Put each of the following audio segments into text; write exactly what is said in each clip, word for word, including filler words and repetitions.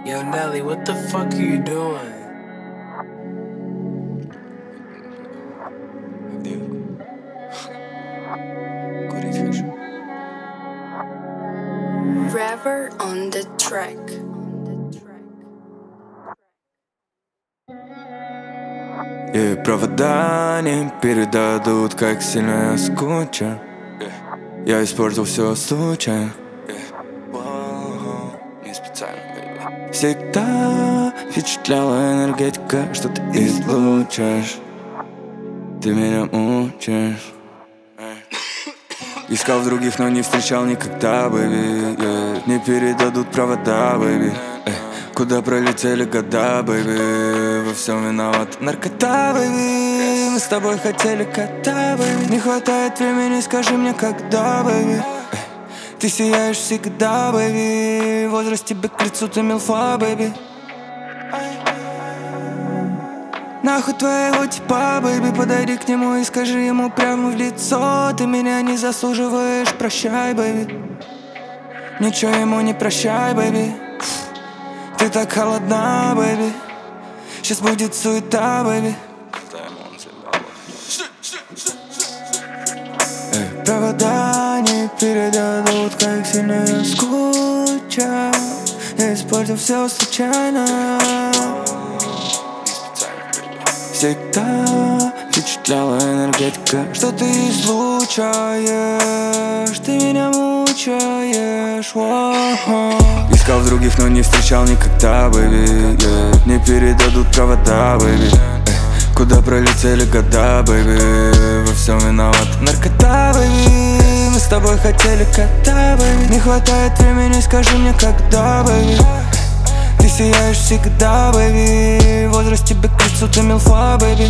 Yo, Nelly, what the fuck are you doing? Rapper on the track. И провода не передадут, как сильно я скучаю. Я испортил все случайно. Не специально, baby. Всегда впечатляла энергетика, что ты излучаешь. Ты меня мучаешь. Искал в других, но не встречал никогда, baby, yeah. Не передадут провода, baby, yeah. Куда пролетели года, baby. Во всем виноват наркота, baby. Мы с тобой хотели кота, baby. Не хватает времени, скажи мне, когда, baby. Ты сияешь всегда, baby. Возраст тебе к лицу, ты милфа, baby. Нахуй твоего типа, бэйби, подойди к нему и скажи ему прямо в лицо: ты меня не заслуживаешь, прощай, бэйби. Ничего ему не прощай, бэйби. Ты так холодна, бэйби. Сейчас будет суета, бэйби. Эй, провода не передадут, как сильно я скучаю. Я испортил все случайно. Всегда впечатляла энергетика, что ты излучаешь. Ты меня мучаешь, воу. Искал в других, но не встречал никогда, baby, yeah. Не передадут провода, baby, yeah. Куда пролетели года, baby. Во всем виноват наркота, baby. Мы с тобой хотели кота, baby. Не хватает времени, скажи мне, когда, baby. Ты сияешь всегда, baby. Возраст тебе к лицу, ты милфа, baby.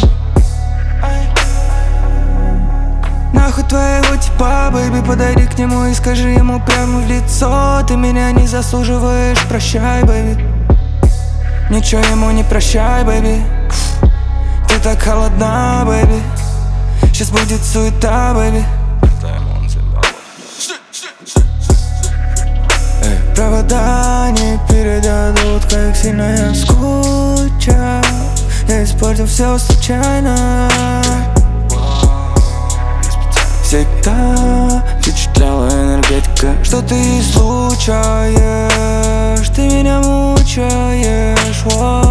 Нахуй твоего типа, baby. Подойди к нему и скажи ему прямо в лицо: ты меня не заслуживаешь, прощай, baby. Ничего ему не прощай, baby. Ты так холодна, baby. Сейчас будет суета, baby. Эй, провода не передадут, как сильно я скучаю. Я испортил все случайно. Всегда впечатляла энергетика, что ты излучаешь. Ты меня мучаешь, воу.